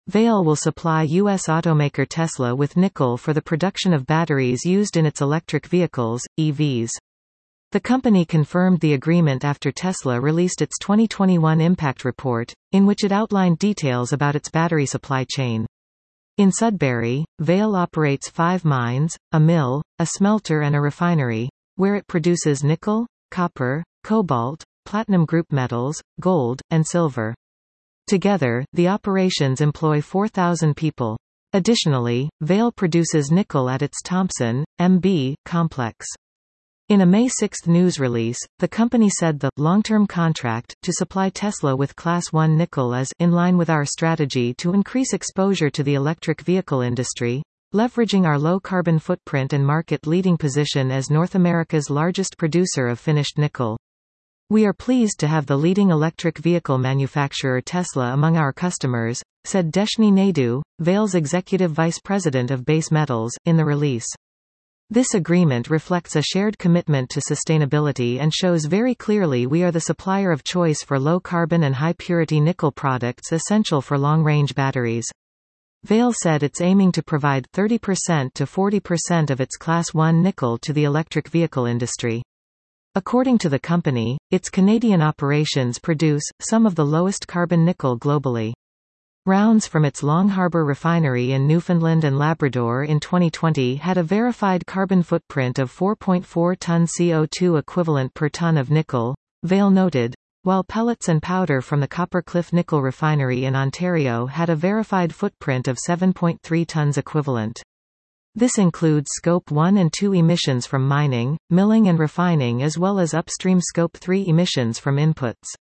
Vale will supply U.S. automaker Tesla with nickel for the production of batteries used in its electric vehicles, EVs. The company confirmed the agreement after Tesla released its 2021 impact report, in which it outlined details about its battery supply chain. In Sudbury, Vale operates 5 mines, a mill, a smelter and a refinery, where it produces nickel, copper, cobalt, platinum group metals, gold, and silver. Together, the operations employ 4,000 people. Additionally, Vale produces nickel at its Thompson, MB, complex. In a May 6 news release, the company said the long-term contract to supply Tesla with Class 1 nickel is in line with our strategy to increase exposure to the electric vehicle industry, leveraging our low-carbon footprint and market-leading position as North America's largest producer of finished nickel. We are pleased to have the leading electric vehicle manufacturer Tesla among our customers, said Deshni Naidu, Vale's executive vice president of base metals, in the release. This agreement reflects a shared commitment to sustainability and shows very clearly we are the supplier of choice for low-carbon and high-purity nickel products essential for long-range batteries. Vale said it's aiming to provide 30% to 40% of its Class 1 nickel to the electric vehicle industry. According to the company, its Canadian operations produce some of the lowest carbon nickel globally. Rounds from its Long Harbour refinery in Newfoundland and Labrador in 2020 had a verified carbon footprint of 4.4 ton CO2 equivalent per ton of nickel, Vale noted, while pellets and powder from the Copper Cliff Nickel Refinery in Ontario had a verified footprint of 7.3 tons equivalent. This includes Scope 1 and 2 emissions from mining, milling and refining as well as upstream Scope 3 emissions from inputs.